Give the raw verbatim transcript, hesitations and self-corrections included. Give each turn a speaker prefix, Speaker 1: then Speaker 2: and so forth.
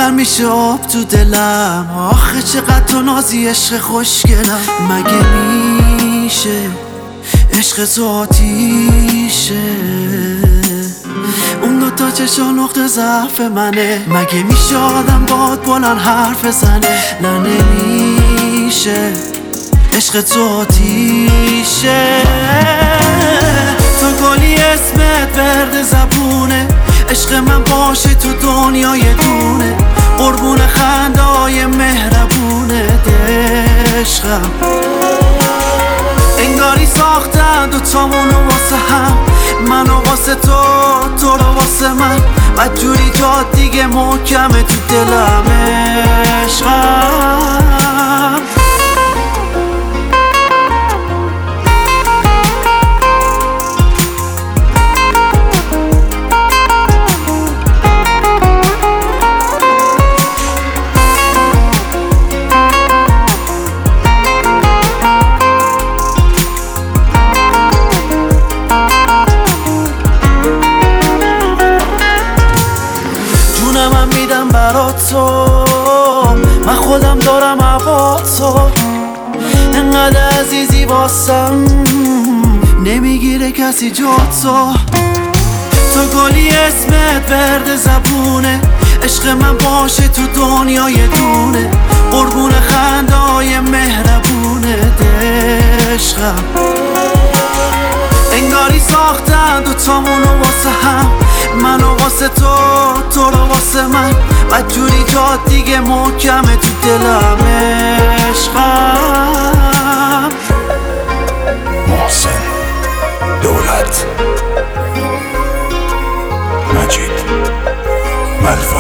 Speaker 1: گرم میشه آب تو دلم. آخه چقدر تو نازی عشق خوشگلم. مگه میشه عشق ذاتیشه؟ اون دوتا چشا نقطه ضعف منه. مگه میشه آدم باد بلند حرف زنه؟ نه نمیشه عشق ذاتیشه. تو گلی اسمت ورد زبونه. عشق من باشه تو دنیا یه دونه. قربون خندای مهربونه عشقم. انگاری ساختن دوتامونو واسه هم. منو واسه تو، تو رو واسه من. بدجوری جاد دیگه محکمه تو دلم عشقم. من میدم برات تو، من خودم دارم عبات تو. انقدر عزیزی واسم نمیگیره کسی جات تو. تو گلی اسمت ورد زبونه. عشق من باشه تو دنیا یه دونه. قربون خندای مهربونه عشقم. انگاری ساختن دوتامونو واسه هم. منو واسه تو، تو رو واسه من. بدجوری جاد دیگه محکمه تو دلم عشقم.
Speaker 2: محسن دولت، مجید ملوان.